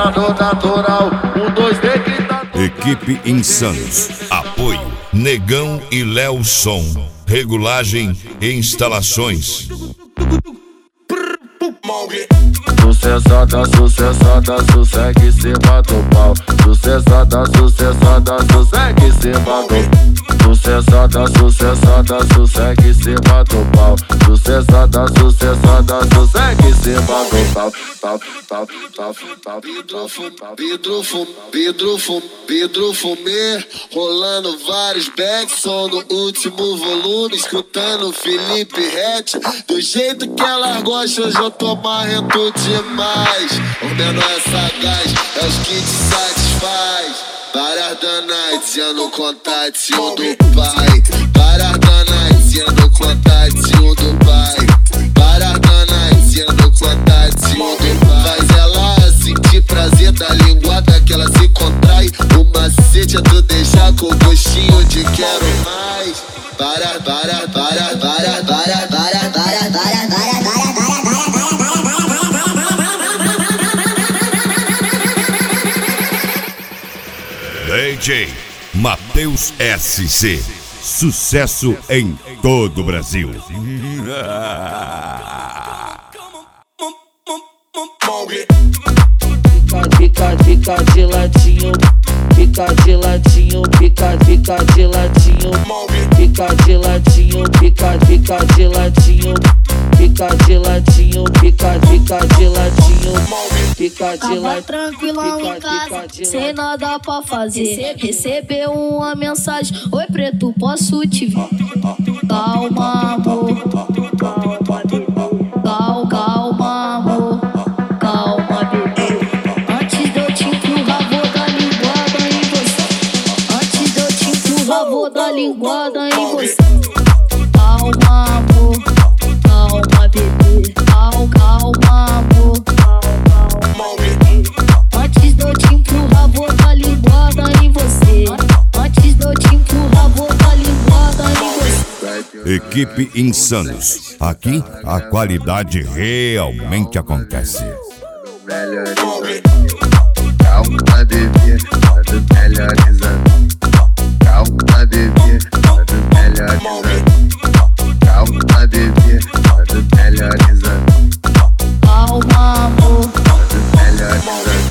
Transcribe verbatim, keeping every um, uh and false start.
no natural. Um, dois, três, que tá... Equipe Insanos. Apoio Negão e Léo Som. Regulagem e instalações. Sucessada, sucessada, sucesso se bate o pau. Sucessada, sucessada, sucesso se bate o pau. Sucessada, sucessada, sucesso se bate o pau. Sucessada, sucessada, sucesso se bate o pau. Pau, pau, pau, pau. Vidro fum, vidro fum, vidro fum, vidro fumê. Rolando vários backson no último volume. Escutando Felipe Rett. Do jeito que ela gosta, hoje eu tô marrento demais. O menor é sagaz, é os que te satisfaz. Várias danadinhas no contatinho do pai. Várias danadinhas no contatinho do pai. Várias danadinhas no contatinho do pai. Faz ela sentir prazer da linguada que ela se contrai. O macete é tu deixar com gostinho de quero mais. Várias, várias, várias, várias, várias, várias, várias, várias, várias, várias. D J Matheus S C. Sucesso em todo o Brasil. Fica, fica de ladinho, fica de ladinho, fica, fica de ladinho, fica de ladinho, fica, fica de ladinho, fica de ladinho, fica, fica de ladinho, fica de ladinho. Tava tranquilão em casa, sem nada pra fazer. Recebeu uma mensagem: oi preto, posso te ver? Calma, amor. Calma, calma, amor. Calma, bebê. Antes de eu te empurrar, vou dar linguada em você. Antes de eu te empurrar, vou dar linguada em você. Calma, amor. Calma, bebê. Calma, calma, amor. Calma, bebê. Antes de eu te empurrar, vou dar linguada em você. Antes de eu te empurrar, vou dar linguada em você. Equipe Insanos. Aqui a qualidade realmente acontece. Melhoriza, calma, bebê, quando melhoriza.